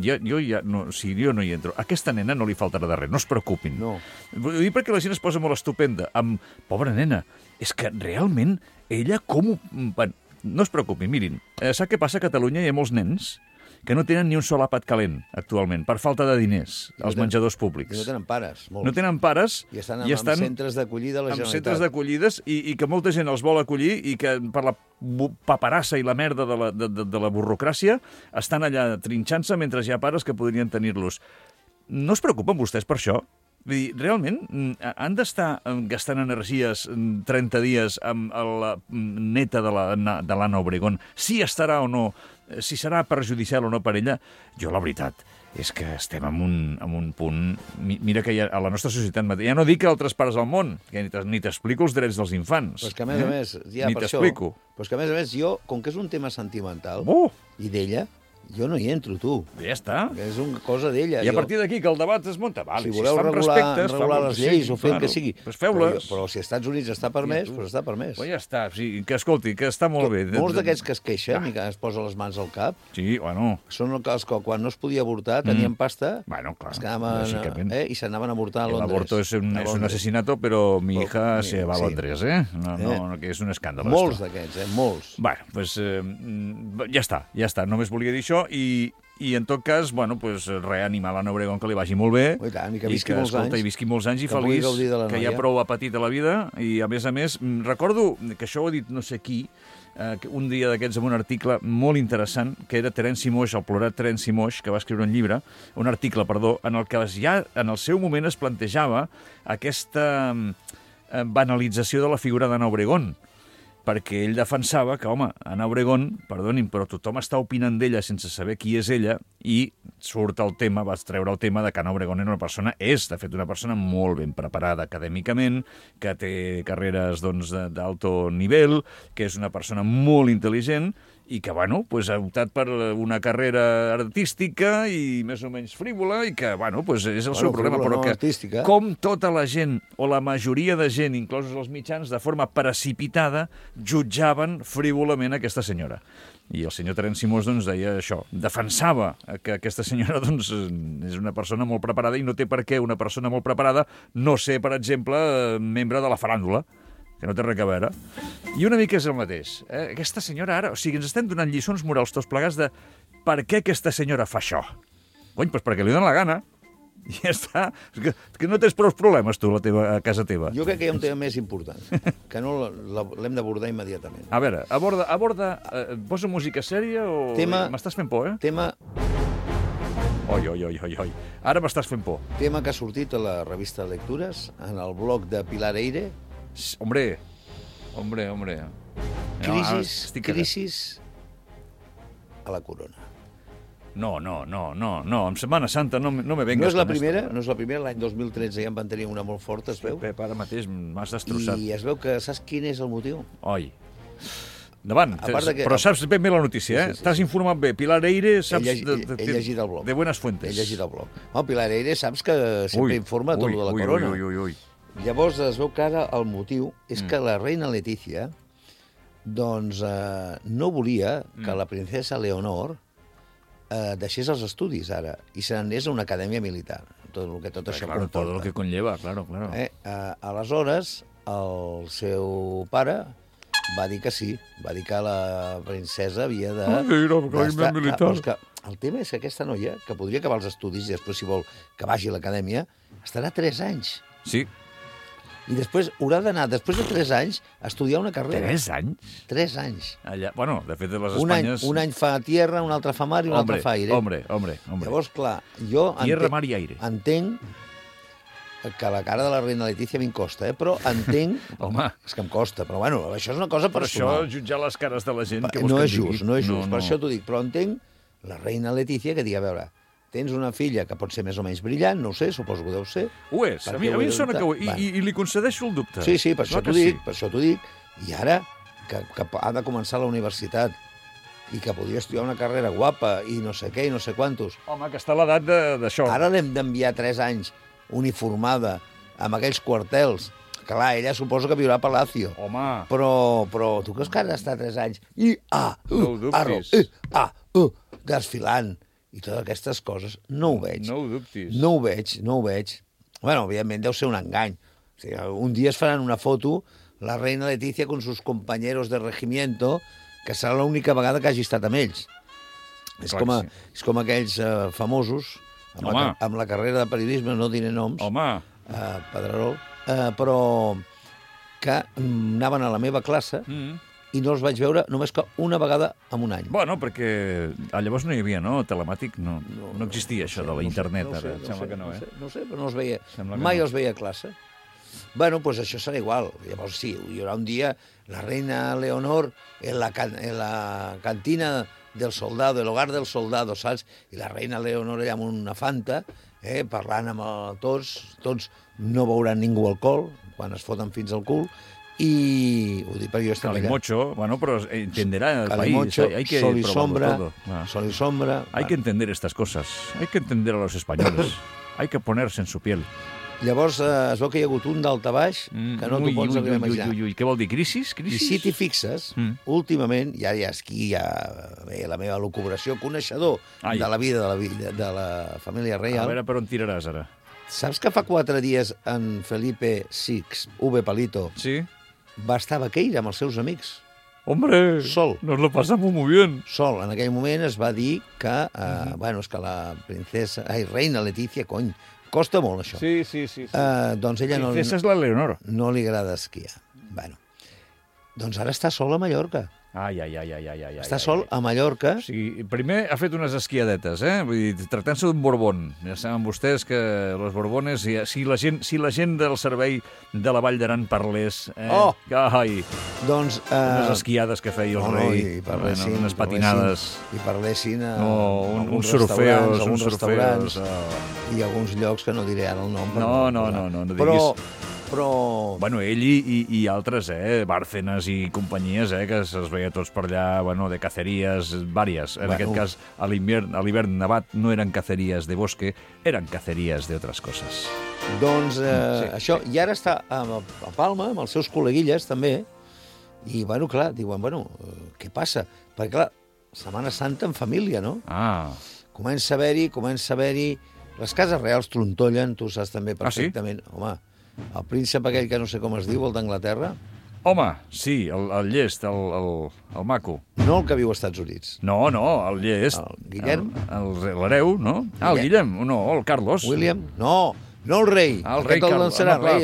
si jo no hi entro, a aquesta nena no li faltarà de res, no es preocupin. No. Vull dir perquè la gent es posa molt estupenda amb... Pobra nena, és que realment ella com ho... No es preocupin, mirin, sap què passa? A Catalunya hi ha molts nens que no tenen ni un sol àpat calent actualment, per falta de diners, als menjadors públics. I no tenen pares, molts. No tenen pares i estan en centres d'acollida de la Generalitat. En centres d'acollides i que molta gent els vol acollir i que per la paperassa i la merda de la burocràcia estan allà trinxant-se mentre hi ha pares que podrien tenir-los. No es preocupen vostès per això? Vull dir, realment, han d'estar gastant energies 30 dies amb la neta de l'Anna Obregón, si estarà o no, si serà perjudicial o no per ella? Jo, la veritat, és que estem en un punt... Mira que a la nostra societat... Ja no dic a altres pares del món, que ni t'explico els drets dels infants. Però és que, a més, ja ni per això... t'explico. Però és que, a més, jo, com que és un tema sentimental, i d'ella... Jo no hi entro, tu. Ja està. És una cosa d'ella. I a partir d'aquí que el debat es munta. Si voleu regular les lleis o fer el que sigui. Pues feu-les. Però si als Estats Units està permès, doncs està permès. Pues ja està. Sí, que escolti, que està molt bé. Molts d'aquests que es queixen i que es posen les mans al cap, sí, bueno, són els que quan no es podia avortar tenien pasta, bueno, clar, es quedaven, i s'anaven a avortar a Londres. El aborto es un asesinato, però mi hija se va a Londres, No, que és un escàndol. Molts d'aquests, molts. Bueno, pues ja està. Només volia dir això i en tot cas, bueno, pues, reanimar l'Anna Obregón que li vagi molt bé. I tant, i que visqui molts anys. I visqui molts anys i feliç, que ja prou ha patit a la vida. I a més, recordo que això ho ha dit no sé qui, un dia d'aquests amb un article molt interessant, que era Terenci Moix, el plorat Terenci Moix, que va escriure un article, en el que ja en el seu moment es plantejava aquesta banalització de la figura d'Anna Obregón, perquè ell defensava que, home, Anna Obregón, perdonin, però tothom està opinant d'ella sense saber qui és ella, i surt el tema, vas treure el tema de que Anna Obregón era una persona, de fet, una persona molt ben preparada acadèmicament, que té carreres d'alto nivell, que és una persona molt intel·ligent, i que, bueno, pues, ha optat per una carrera artística i més o menys frívola, i que, bueno, pues, és el seu problema, però que artística. Com tota la gent, o la majoria de gent, inclosos els mitjans, de forma precipitada, jutjaven frívolament aquesta senyora. I el senyor Terenci Moix deia això, defensava que aquesta senyora és una persona molt preparada i no té per què una persona molt preparada no ser, per exemple, membre de la faràndula, que no té res a veure. I una mica és el mateix. Aquesta senyora ara... O sigui, ens estem donant lliçons morals tots plegats de per què aquesta senyora fa això. Cony, doncs perquè li dona la gana. I ja està. Que no tens prou problemes, tu, a casa teva. Jo crec que hi ha un tema més important, que no l'hem d'abordar immediatament. A veure, aborda... Posa música sèria o... M'estàs fent por, Tema... Oi. Ara m'estàs fent por. Tema que ha sortit a la revista Lectures, en el blog de Pilar Eire. Hombre. Crisis a la corona. No. En Setmana Santa no me vengues. No és la primera, l'any 2013 ja en van tenir una molt forta, es veu? Pep, ara mateix m'has destrossat. I es veu que saps quin és el motiu? Oi. Endavant, però saps ben bé la notícia, Sí. T'has informat bé. Pilar Eire, saps... He llegit el blog. De buenas fuentes. He llegit el blog. Pilar Eire saps que sempre informa tot de la corona. Ui. Llavors es veu que ara el motiu és que la reina Letícia no volia que la princesa Leonor deixés els estudis ara i se n'anés a una acadèmia militar. Tot això comporta. Tot el que conlleva, claro. Aleshores, el seu pare va dir que sí, va dir que la princesa havia de... El tema és que aquesta noia, que podria acabar els estudis i després, si vol, que vagi a l'acadèmia, estarà 3 anys. Sí. I després haurà d'anar, després de 3 anys, a estudiar una carrera. 3 anys? 3 anys. Allà, bueno, de fet, les Espanyes... Un any fa tierra, un altre fa mar i un altre fa aire. Hombre. Llavors, clar, jo mar i aire. Entenc que la cara de la reina Letícia a mi em costa, però entenc... Home. És que em costa, però bueno, això és una cosa personal. Per això, jutjar les cares de la gent... No és just. Per això t'ho dic, però entenc la reina Letícia que digui, a veure, tens una filla que pot ser més o menys brillant, no ho sé, suposo que deu ser. Ho és, a mi em sona que ho és, i li concedeixo el dubte. Sí, per això t'ho dic, i ara que ha de començar la universitat i que podria estudiar una carrera guapa i no sé què i no sé quantos. Home, que està a l'edat d'això. Ara l'hem d'enviar 3 anys uniformada amb aquells quartels. Clar, ella suposo que viurà a Palacio. Home. Però tu creus que ha d'estar 3 anys no ho dubtis. Desfilant i totes aquestes coses, no ho veig. No ho dubtis. No ho veig. Bueno, evidentment deu ser un engany. O sigui, un dia es faran una foto la reina Letícia con sus compañeros de regimiento, que serà l'única vegada que hagi estat amb ells. És com aquells famosos amb la carrera de periodisme, no diré noms, Pedrerol, però que anaven a la meva classe i no els vaig veure només que una vegada en un any. Bueno, perquè llavors no hi havia, no? Telemàtic, no existia això de la internet, ara. Sembla que no, eh? No sé, però no els veia. Mai els veia a classe. Bueno, pues això serà igual. Llavors sí, hi haurà un dia la reina Leonor en la cantina del soldado, del hogar del soldado, saps? I la reina Leonor allà amb una fanta, parlant amb tots no veuran ningú alcohol, quan es foten fins al cul, i ho dic perquè jo estic allà. Calimocho, bueno, però entenderá el país. Hay que sol y sombra, todo. Sol y sombra. Hay que entender estas cosas. Hay que entender a los españoles. Hay que ponerse en su piel. Llavors es veu que hi ha hagut un daltabaix que no t'ho pots imaginar. Què vol dir, crisis? I si t'hi fixes, últimament, ja aquí ve la meva lucubració, coneixedor de la vida de la família reial. A veure per on tiraràs ara. Saps que fa 4 dies en Felipe VI, V. Palito, va estar a Vaqueira amb els seus amics? Hombre, sol. Nos lo pasamos muy bien. Sol. En aquell moment es va dir que, bueno, és que la reina Letícia, cony, costa molt, això. Sí. Doncs ella no... Princesa és la Leonor. No li agrada esquiar. Bueno, doncs ara està sol a Mallorca. Ai. Està sol a Mallorca. O sigui, primer ha fet unes esquiadetes, Vull dir, tractant-se d'un borbón. Ja saben vostès que los borbones, si la gent del servei de la Vall d'Aran parlés... Ai! Doncs... unes esquiades que feia el rei. Unes patinades. I parlessin a uns restaurants. I alguns llocs que no diré ara el nom. No diguis... Però... Bueno, ell i altres, Bárcenas i companyies, que se'ls veia tots per allà, bueno, de cacerías vàries. En aquest cas, a l'hivern nevat no eren cacerías de bosque, eren cacerías de otras cosas. Doncs això, i ara està a Palma, amb els seus col·leguilles, també, i, bueno, clar, diuen, bueno, què passa? Perquè, clar, Setmana Santa en família, no? Comença a haver-hi... Les cases reals trontollen, tu saps també perfectament. Home, el príncep aquell que no sé com es diu, el d'Anglaterra... Home, sí, el llest, el maco. No el que viu als Estats Units. No, el llest. El Guillem. L'hereu, no? El Guillem, no, el Carlos. William, no el rei. El rei Carlos.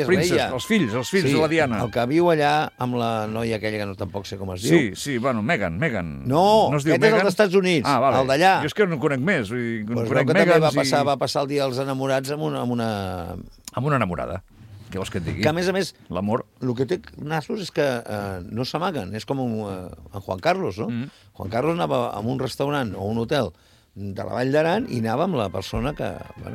Els fills de la Diana. El que viu allà amb la noia aquella que no tampoc sé com es diu. Sí, bueno, Megan. No, aquest és el dels Estats Units, el d'allà. Jo és que no conec més. Conec Megans i... Va passar el dia dels enamorats amb una... Amb una enamorada. Què vols que et digui? Que, a més, l'amor... El que té nassos és que no s'amaguen. És com en Juan Carlos, no? Juan Carlos anava a un restaurant o un hotel de la Vall d'Aran i anava amb la persona que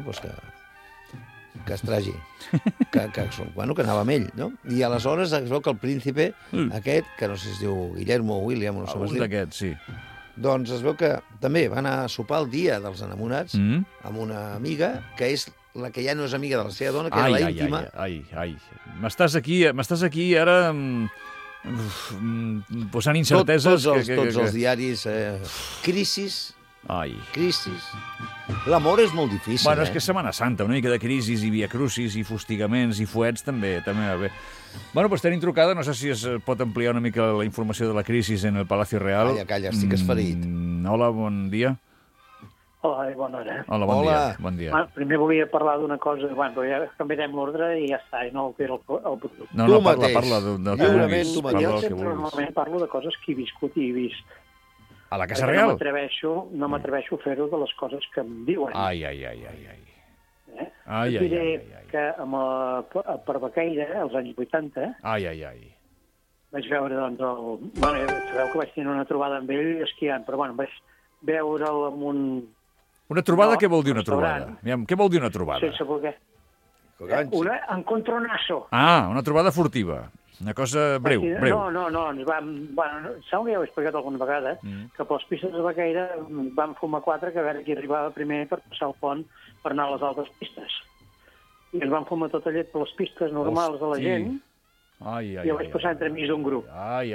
es tragi. que anava amb ell, no? I aleshores es veu que el príncipe aquest, que no sé si es diu Guillermo o William, no sé com es diu. Un d'aquests, sí. Doncs es veu que també va anar a sopar el dia dels enamorats amb una amiga que és la que ja no és amiga de la seva dona, que era la íntima. Ai. M'estàs aquí ara posant incerteses. Tots els diaris. Crisis. L'amor és molt difícil. Bueno, és que Setmana Santa, una mica de crisis i viacrucis i fustigaments i fuets també va bé. Bueno, doncs tenim trucada, no sé si es pot ampliar una mica la informació de la crisis en el Palacio Real. Calla, estic esferit. Hola, bon dia. Hola, bona hora. Hola, bon dia. Primer volia parlar d'una cosa, però ja canviarem l'ordre i ja està, i no el que era el producte. No, parla del que vulguis. Jo sempre normalment parlo de coses que he viscut i he vist. A la Casa Real? No m'atreveixo a fer-ho de les coses que em diuen. Ai. Diré que per Vaqueira, als anys 80... Vaig veure, doncs, sabeu que vaig tenir una trobada amb ell esquiant, però, vaig veure'l amb un... Una trobada, què vol dir una trobada? Què vol dir una trobada? Sense voler. Un encontronazo. Una trobada furtiva. Una cosa breu. No, ens vam... Segur que ja ho he explicat alguna vegada, que per les pistes de Vaqueira vam fumar 4, que a veure qui arribava primer per passar el pont per anar a les altres pistes. I ens vam fumar tota llet per les pistes normals de la gent, i jo vaig passar entremig d'un grup.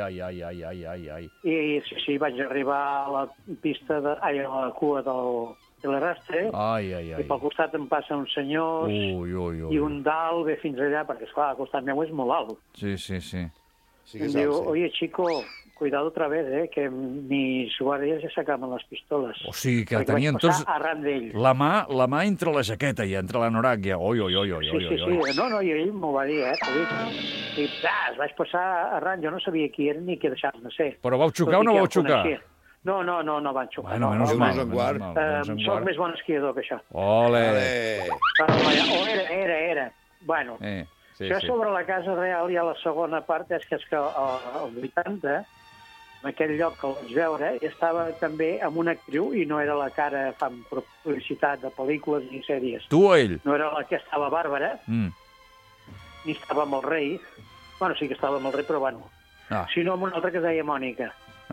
I sí, vaig arribar a la pista, a la cua del telerastre, i pel costat em passen uns senyors i un dalt ve fins allà, perquè, esclar, al costat meu és molt alt. Sí. Em diu, oye, chico, cuidado otra vez, que mis guàrdies ja sacaven les pistoles. O sigui que perquè tenien vaig tots... passar arran d'ells. La mà entre la jaqueta i entre l'anorac, ja. Oi. Sí. No, i ell m'ho va dir, I vaig passar arran, jo no sabia qui eren ni què deixar-me ser. Però vau xocar o no vau xocar? No van xocar. Bueno, menys mal. Soc més bon esquiador que això. Ole! Era. Bueno, això sobre la Casa Real i a la segona part és que al 80, en aquell lloc que el vaig veure, estava també amb una actriu i no era la cara fan publicitat de pel·lícules ni sèries. Tu o ell? No era la que estava Bàrbara, ni estava amb el rei. Bueno, sí que estava amb el rei, però bueno. Sinó amb una altra que es deia Mònica.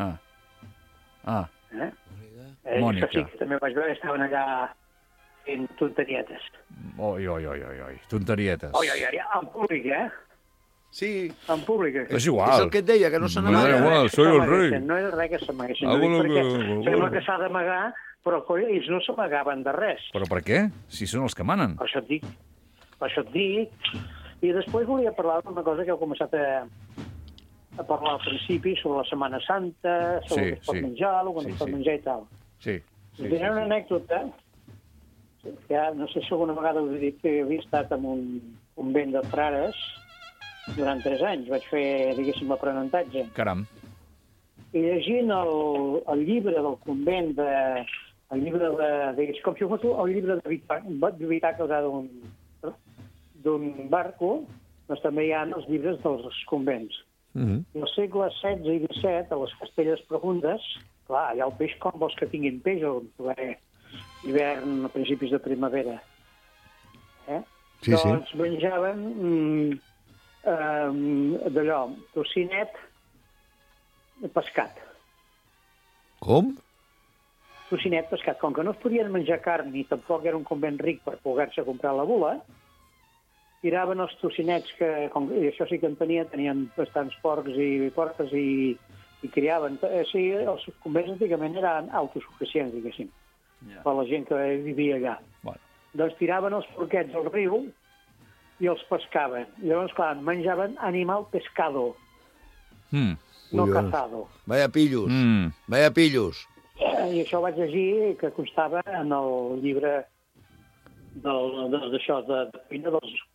Mònica. Sí, que també vaig veure, estaven allà fent tonterietes. Oi. Tonterietes. En públic, Sí. En públic. És igual. És el que et deia, que no se n'amaga. No és igual, soy el rei. No és res que s'amaguessin. Perquè sembla que s'ha d'amagar, però ells no s'amagaven de res. Però per què? Si són els que manen. Per això et dic. I després volia parlar d'una cosa que heu començat a parlar al principi, sobre la Setmana Santa, sobre el que es pot menjar, el que no es pot menjar i tal. Sí. Tenia una anècdota, que no sé si alguna vegada us he dit que havia estat en un convent de frares durant 3 anys. Vaig fer, diguéssim, aprenentatge. Caram. I llegint el llibre del convent, el llibre com si fos el llibre de bitàcola d'un barco, doncs també hi ha els llibres dels convents. I al segle XVI i XVII, a les Castelles profundes, clar, allà el peix com vols que tinguin peix, hivern a principis de primavera. Doncs menjaven d'allò, tocinet pescat. Com? Tocinet pescat. Com que no es podien menjar carn ni tampoc era un convent ric per poder-se comprar la bula, tiraven els tocinets i això sí que tenien bastants porcs i porques i criaven. Sí, els convents antigament eren autosuficients, diguéssim, per la gent que vivia allà. Doncs tiraven els porquets al riu i els pescaven. Llavors, clar, menjaven animal pescado, no cazado. Vaya pillos. I això vaig llegir que constava en el llibre d'això, de cuina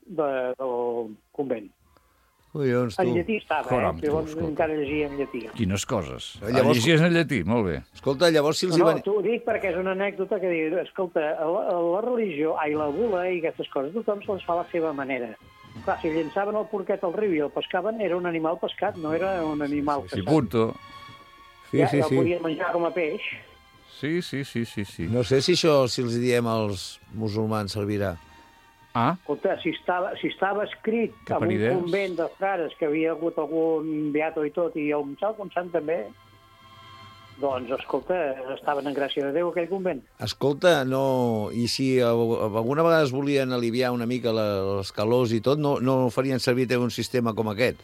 del convent. Collons, tu. En lletí estava, llavors encara llegia en lletí. Quines coses. Llegies en lletí, molt bé. Escolta, llavors si els No, t'ho dic perquè és una anècdota que diu, escolta, la religió, la bula i aquestes coses, tothom se les fa a la seva manera. Clar, si llençaven el porquet al riu i el pescaven, era un animal pescat, no era un animal caçat. Sí, punto. Ja el podien menjar com a peix. Sí. No sé si això, si els diem als musulmans, servirà. Escolta, si estava escrit en un convent de frares que havia hagut algun beato i tot, i el Montsal Constant també, doncs, escolta, estaven en gràcia de Déu aquell convent. Escolta, no... I si alguna vegada es volien aliviar una mica les calors i tot, no farien servir un sistema com aquest?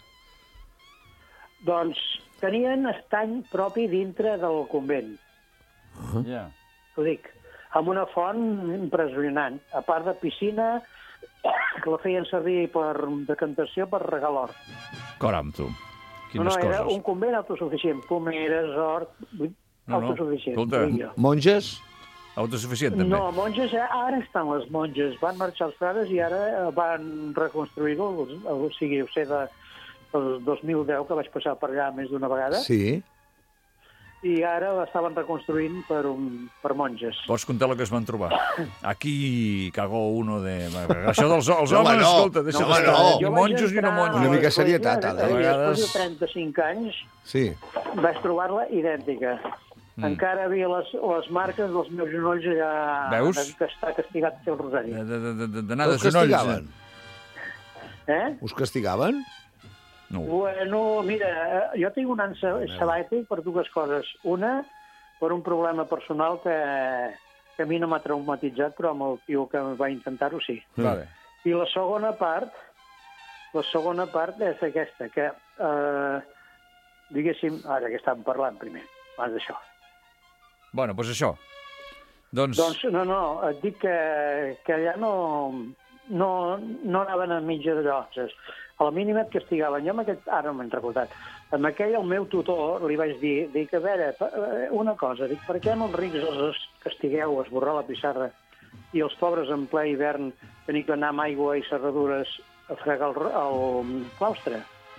Doncs tenien estany propi dintre del convent. T'ho dic, amb una font impressionant, a part de piscina, que la feien servir per decantació per regar l'hort. Caram, tu. Quines coses. Era un convent autosuficient. Pomeres, hort, autosuficient. Monges? Autosuficient, també. No, monges, ara estan les monges. Van marxar els frares i ara van reconstruir-ho. O sigui, ho sé del 2010, que vaig passar per allà més d'una vegada. Sí. I ara l'estaven reconstruint per monges. Pots contar el que es van trobar? Aquí cagó uno de... Això dels homes, escolta, deixa d'estar. Ni monjos ni no monjos. Una mica serietat, ara. Després de 35 anys vaig trobar-la idèntica. Encara havia les marques dels meus genolls allà... Veus? Que està castigat el rosari. D'anar de genolls. Us castigaven? No. Bueno, mira, jo tinc un any sabàtic per dues coses. Una, per un problema personal que a mi no m'ha traumatitzat, però amb el tio que va intentar-ho sí. Vale. I la segona part és aquesta, que, diguéssim, ara que estàvem parlant primer, abans d'això. Bueno, doncs això. Doncs no, et dic que allà no anaven a mitja de llocs. A la mínima et castigaven. Jo ara no m'he recordat. Amb aquell, el meu tutor, li vaig dir, a veure, una cosa, per què amb els rics els castigueu a esborrar la pissarra i els pobres en ple hivern tenir que anar amb aigua i serradures a fregar el claustre?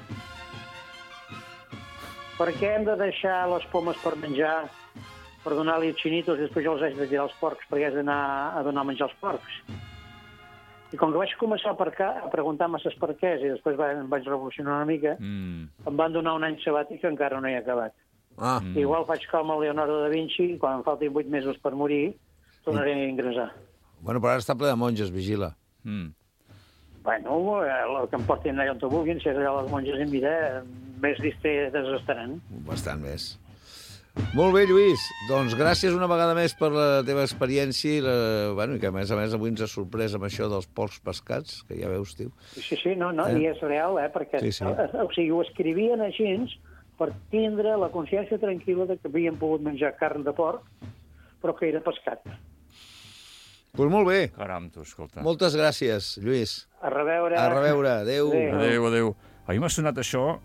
Per què hem de deixar les pomes per menjar, per donar-li els xinitos i després jo els haig de tirar als porcs perquè haig d'anar a donar menjar als porcs? I com que vaig començar a preguntar masses per què i després em vaig revolucionar una mica, em van donar un any sabàtic que encara no he acabat. Igual faig com el Leonardo da Vinci i quan em faltin 8 mesos per morir tornaré a ingressar. Bueno, però ara està ple de monges, vigila. Bueno, el que em portin allà on vulguin, si és allà les monges en vida, més distetes estaran. Bastant més. Molt bé, Lluís. Doncs gràcies una vegada més per la teva experiència i que, a més, avui ens ha sorprès amb això dels porcs pescats, que ja veus, tio. Sí, i és real, perquè o sigui, ho escrivien així per tindre la consciència tranquil·la de que havien pogut menjar carn de porc, però que era pescat. Doncs molt bé. Caram, tu, escolta. Moltes gràcies, Lluís. A reveure. Adéu. Adéu. A mi m'ha sonat això,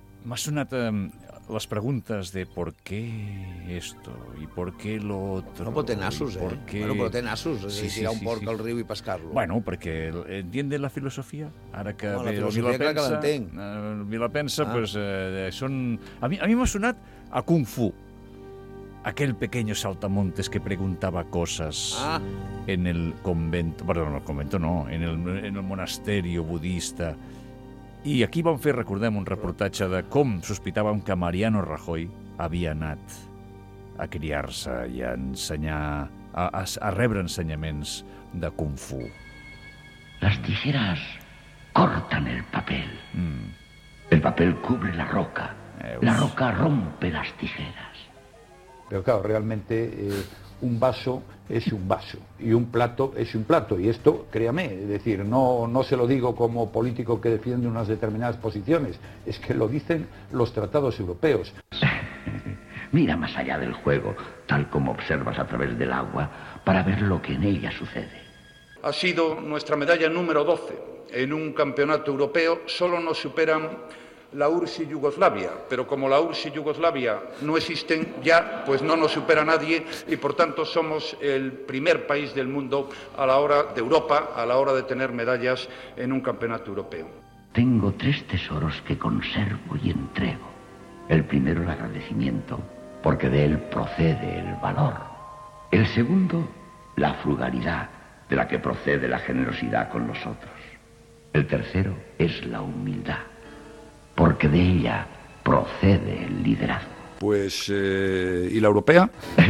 las preguntas de por qué esto y por qué lo otro. No, però té nassos, Bueno, però té nassos, tirar un porc al riu i pescar-lo. Bueno, perquè entiende la filosofia. Ara que la filosofia clar que l'entenc. Vilapensa, pues, són... A mi m'ha sonat a Kung Fu. Aquel pequeño saltamontes que preguntaba cosas en el convento, perdón, en el convento no, en el monasterio budista. I aquí vam fer, recordem, un reportatge de com sospitàvem que Mariano Rajoy havia anat a criar-se i a ensenyar, a rebre ensenyaments de Kung Fu. Las tijeras cortan el papel. El papel cubre la roca. La roca rompe las tijeras. Pero claro, realmente un vaso es un vaso y un plato es un plato. Y esto, créame, es decir, no se lo digo como político que defiende unas determinadas posiciones, es que lo dicen los tratados europeos. Mira más allá del juego, tal como observas a través del agua, para ver lo que en ella sucede. Ha sido nuestra medalla número 12. En un campeonato europeo solo nos superan la URSS y Yugoslavia, pero como la URSS y Yugoslavia no existen ya, pues no nos supera nadie y por tanto somos el primer país del mundo de Europa a la hora de tener medallas en un campeonato europeo. Tengo 3 tesoros que conservo y entrego. El primero, el agradecimiento, porque de él procede el valor. El segundo, la frugalidad, de la que procede la generosidad con los otros. El tercero es la humildad, porque de ella procede el liderazgo. Pues, ¿y la europea?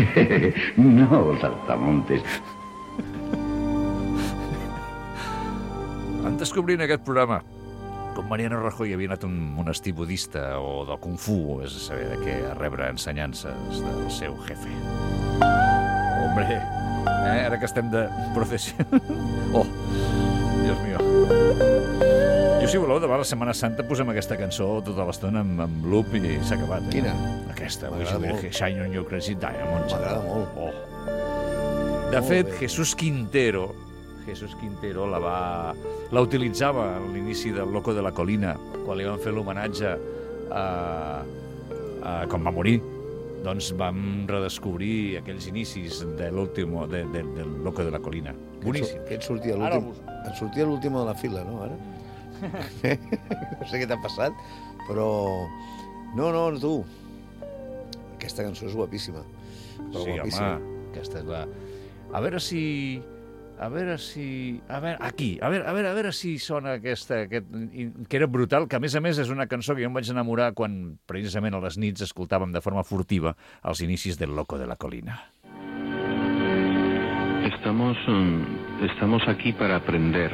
No, saltamontes. Van descobrint aquest programa com Mariano Rajoy havia anat a un monestir budista o del Kung Fu, és a saber de què, a rebre ensenyances del seu jefe. Hombre, ara que estem de processió... Oh, Dios mío. Jo, si voleu, demà la Setmana Santa posem aquesta cançó tota l'estona amb loop i s'ha acabat. Quina? Aquesta, Shine on Your Crazy Diamonds. M'agrada molt. De fet, Jesús Quintero la utilitzava a l'inici del Loco de la Colina, quan li van fer l'homenatge quan va morir. Doncs vam redescobrir aquells inicis del Loco de la Colina. Boníssim. Que et sortia l'últim de la fila, no, ara? No sé què t'ha passat, però... No, tu. Aquesta cançó és guapíssima. Sí, home, aquesta és la... A veure si sona aquesta, que era brutal, que a més és una cançó que jo em vaig enamorar quan precisament a les nits escoltàvem de forma furtiva els inicis del Loco de la Colina. Estamos aquí para aprender.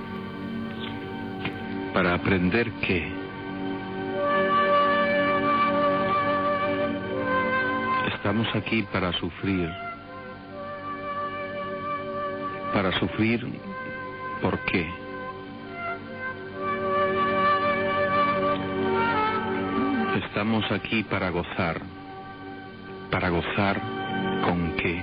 ¿Para aprender qué? Estamos aquí para sufrir. Para sufrir, ¿por qué? Estamos aquí para gozar. ¿Para gozar con qué?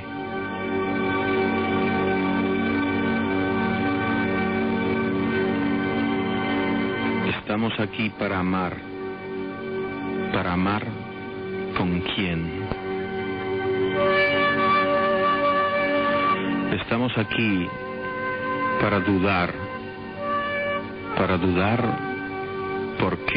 Estamos aquí para amar. para amar con quién. Estamos aquí para dudar ¿por qué?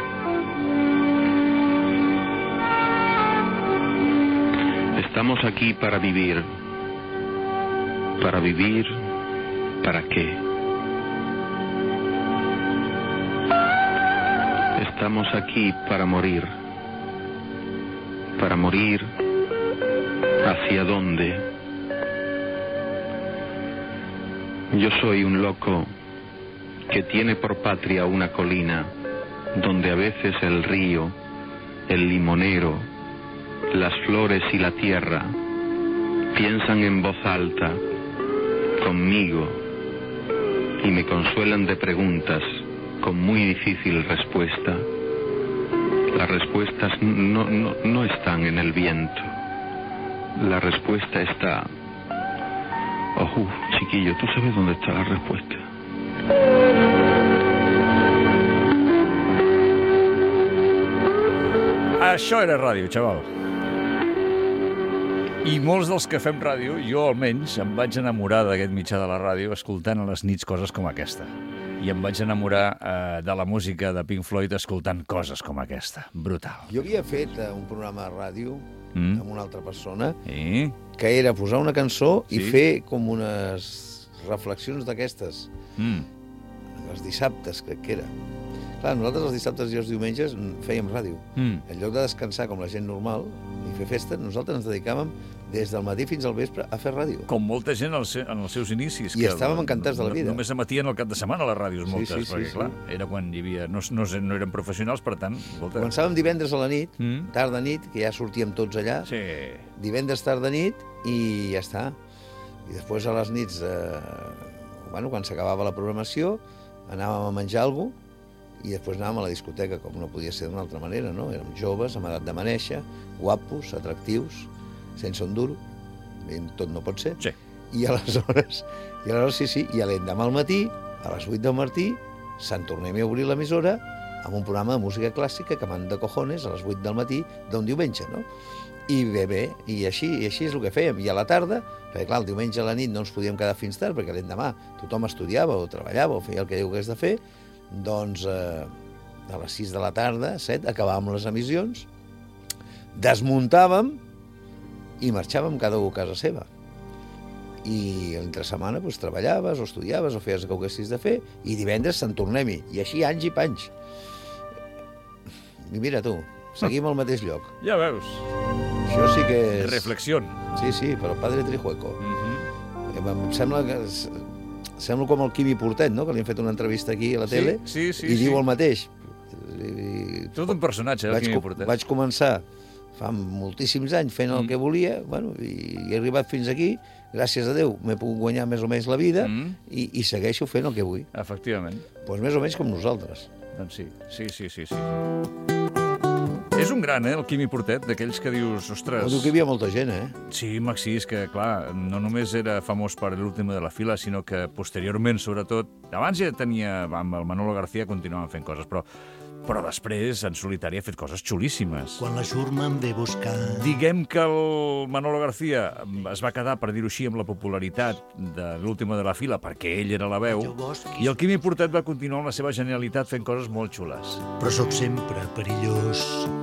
Estamos aquí para vivir, ¿para qué? Estamos aquí para morir, ¿hacia dónde? Yo soy un loco que tiene por patria una colina donde a veces el río, el limonero, las flores y la tierra piensan en voz alta conmigo y me consuelan de preguntas con muy difícil respuesta. Las respuestas no están en el viento. La respuesta está... chiquillo, ¿tú sabes dónde está la respuesta? Això era ràdio, xaval. I molts dels que fem ràdio, jo almenys, em vaig enamorar d'aquest mitjà de la ràdio escoltant a les nits coses com aquesta. I em vaig enamorar de la música de Pink Floyd escoltant coses com aquesta. Brutal. Jo havia fet un programa de ràdio amb una altra persona que era posar una cançó i fer com unes reflexions d'aquestes. Els dissabtes, crec que era. Clar, nosaltres els dissabtes i els diumenges fèiem ràdio. En lloc de descansar com la gent normal i fer festa, nosaltres ens dedicàvem des del matí fins al vespre a fer ràdio. Com molta gent en els seus inicis. I estàvem encantats de la vida. Només emetien el cap de setmana a les ràdios, moltes, perquè, clar, era quan hi havia... No eren professionals, per tant... Començàvem divendres a la nit, tarda nit, que ja sortíem tots allà, divendres tarda nit, i ja està. I després a les nits, quan s'acabava la programació, anàvem a menjar alguna cosa, i després anàvem a la discoteca, com no podia ser d'una altra manera, no? Érem joves, amb edat de manèixer, guapos, atractius, sense un duro, tot no pot ser. Sí. I aleshores sí, i l'endemà al matí, a les 8 del matí, se'n tornem a obrir l'emissora amb un programa de música clàssica que manda cojones a les 8 del matí d'un diumenge, no? I bé, i així és el que fèiem. I a la tarda, perquè clar, el diumenge a la nit no ens podíem quedar fins tard, perquè l'endemà tothom estudiava o treballava o feia el que hagués de fer, doncs a les 6 de la tarda, 7, acabàvem les emissions, desmuntàvem i marxàvem cada un a casa seva. I entre setmana doncs, treballaves o estudiaves o feies el que haguessis de fer i divendres se'n tornem-hi. I així anys i panys. I mira tu, seguim al mateix lloc. Ja veus. Això sí que és... Reflexió. Sí, però padre Trijueco. Em sembla com el Quimi Portet, no?, que li han fet una entrevista aquí a la tele i diu el mateix. Tot un personatge, el Quimi Portet. Vaig començar fa moltíssims anys fent el que volia, i he arribat fins aquí, gràcies a Déu m'he pogut guanyar més o menys la vida i segueixo fent el que vull. Efectivament. Doncs més o menys com nosaltres. Doncs sí. És un gran, el Quimi Portet, d'aquells que dius, ostres... Diu que hi havia molta gent, Sí, Maxi, és que, clar, no només era famós per l'última de la fila, sinó que posteriorment, sobretot, abans ja tenia, amb el Manolo García continuaven fent coses, però després, en solitari, ha fet coses xulíssimes. Quan la xurma em ve buscar... Diguem que el Manolo García es va quedar, per dir-ho així, amb la popularitat de l'última de la fila, perquè ell era la veu, i el Quimi Portet va continuar amb la seva genialitat fent coses molt xules. Però sóc sempre perillós.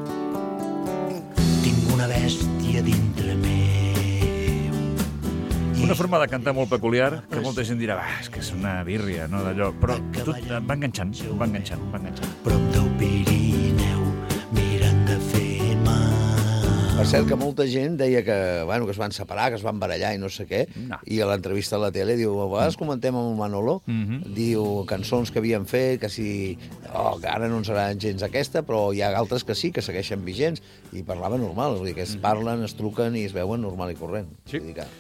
Tinc una bèstia dintre meu. Una forma de cantar molt peculiar, que molta gent dirà, és que és una birria, no d'allò, però tot va enganxant. Prop del Pirineu, mirant de fer mar. Per cert, que molta gent deia que es van separar, que es van barallar i no sé què, i a l'entrevista a la tele diu, a vegades comentem amb el Manolo, diu cançons que havien fet, que si que ara no ens agraden gens aquesta, però hi ha altres que sí, que segueixen vigents, i parlava normal, vull dir que es parlen, es truquen i es veuen normal i corrent. Sí.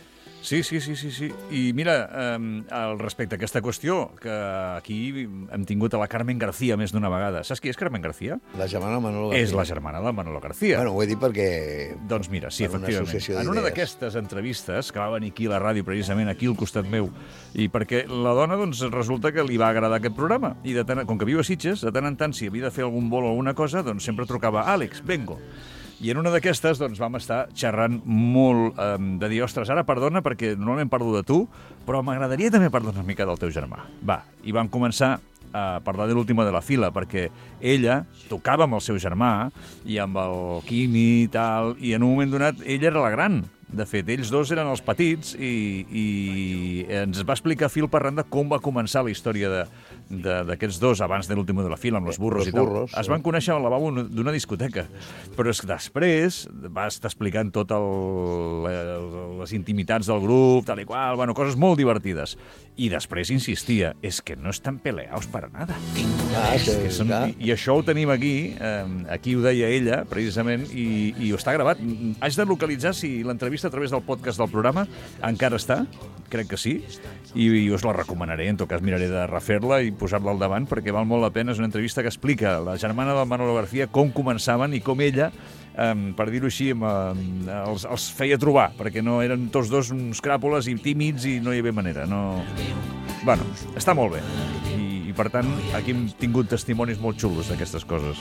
Sí. I mira, respecte a aquesta qüestió, que aquí hem tingut a la Carmen García més d'una vegada. Saps qui és Carmen García? La germana de Manolo García. És la germana de Manolo García. Bueno, ho he dit perquè... Doncs mira, sí, efectivament. En una d'aquestes entrevistes, que va venir aquí a la ràdio, precisament aquí al costat meu, i perquè la dona, doncs, resulta que li va agradar aquest programa, i com que viu a Sitges, de tant en tant, si havia de fer algun vol o alguna cosa, doncs sempre trucava Àlex, vengo. I en una d'aquestes doncs, vam estar xerrant molt de dir, ostres, ara perdona perquè normalment parlo de tu, però m'agradaria també parlar una mica del teu germà. Va, i vam començar a parlar de l'última de la fila, perquè ella tocava amb el seu germà i amb el Quimi i tal, i en un moment donat ella era la gran. De fet, ells dos eren els petits i ens va explicar fil per randa com va començar la història d'aquests dos abans de l'última de la fila, amb els burros i tal. Es van conèixer al lavabo d'una discoteca, però és que després va estar explicant tot les intimitats del grup, tal i qual, bueno, coses molt divertides. I després insistia, és que no estan peleados para nada. I això ho tenim aquí, aquí ho deia ella, precisament, i ho està gravat. Haig de localitzar si l'entrevista a través del podcast del programa encara està, crec que sí, i us la recomanaré, en tot cas miraré de refer-la i posar-la al davant, perquè val molt la pena. És una entrevista que explica la germana del Manolo García com començaven i com ella, per dir-ho així, els feia trobar, perquè no eren tots dos uns cràpules i tímids i no hi havia manera. Bueno, està molt bé. I per tant, aquí hem tingut testimonis molt xulos d'aquestes coses.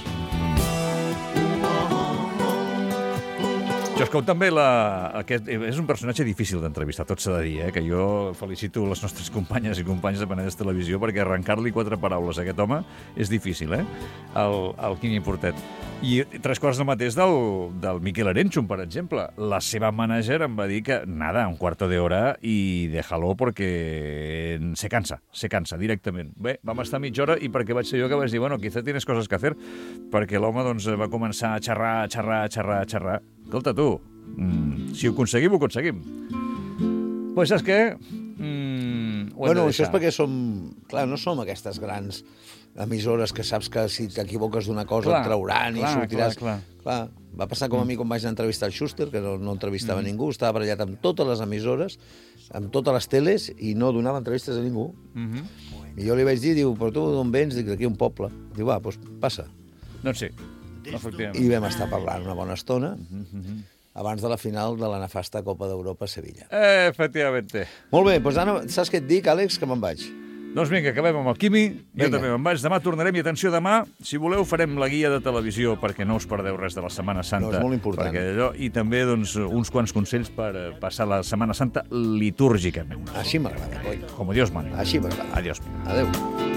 Joscou també és un personatge difícil d'entrevistar, tot s'ha de dir, que jo felicito les nostres companyes i companys de Penedès Televisió perquè arrencar-li 4 paraules a aquest home és difícil, el Quimi Portet. I 3 quarts del mateix del Miquel Arenchun, per exemple. La seva mànager em va dir que, nada, un cuarto de hora i déjalo perquè se cansa directament. Bé, vam estar mitja hora i perquè vaig ser jo que vaig dir, bueno, quizá tienes cosas que hacer, perquè l'home doncs, va començar a xerrar. Escolta, tu, si ho aconseguim, ho aconseguim. Pues saps què? Bueno, això és perquè no som aquestes grans emissores que saps que si t'equivoques d'una cosa et trauran i sortiràs. Clar. Va passar com a mi quan vaig entrevistar el Schuster, que no entrevistava ningú, estava barallat amb totes les emissores, amb totes les teles, i no donava entrevistes a ningú. I jo li vaig dir, però tu d'on vens? Dic, d'aquí un poble. Diu, va, doncs passa. Doncs sí. I vam estar parlant una bona estona abans de la final de la nefasta Copa d'Europa a Sevilla. Efectivamente. Molt bé, doncs ara saps què et dic, Àlex, que me'n vaig. Doncs vinga, acabem amb el Quimi, jo també me'n vaig. Demà tornarem, i atenció, demà, si voleu, farem la guia de televisió perquè no us perdeu res de la Setmana Santa. No, és molt important. I també uns quants consells per passar la Setmana Santa litúrgicament. Així m'agrada, coi. Com Dios manda. Així m'agrada. Adiós. Adéu.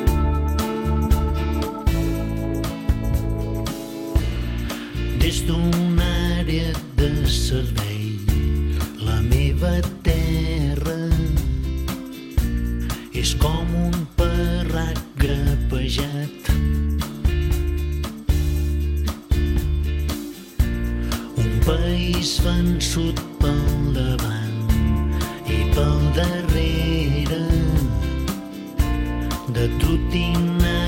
Des d'una àrea de servei, la meva terra és com un parrac grapejat. Un país vençut pel davant i pel darrere, de trotinar